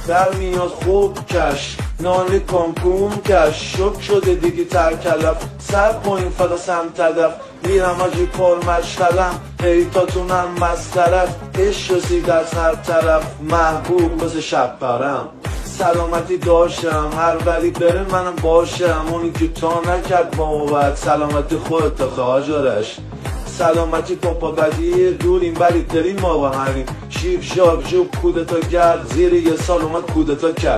در میاد خوب کش نان کنکوم کش شک شده دیگه ترکلف سر پایین فدا سمت هدف میرم آجی پر مشغلم حیطاتونم مسخرت عشق و سید از هر طرف محبوب واسه شب برم سلامتی داشتم هر ولی بره منم باشم اونی که تا نکرد با سلامتی خودت خواجرش سلامتی پاپا بدی دوریم ولی داریم ما با همین شیب شاب جوب کودتا کرد زیر یه سال اومد کودتا کرد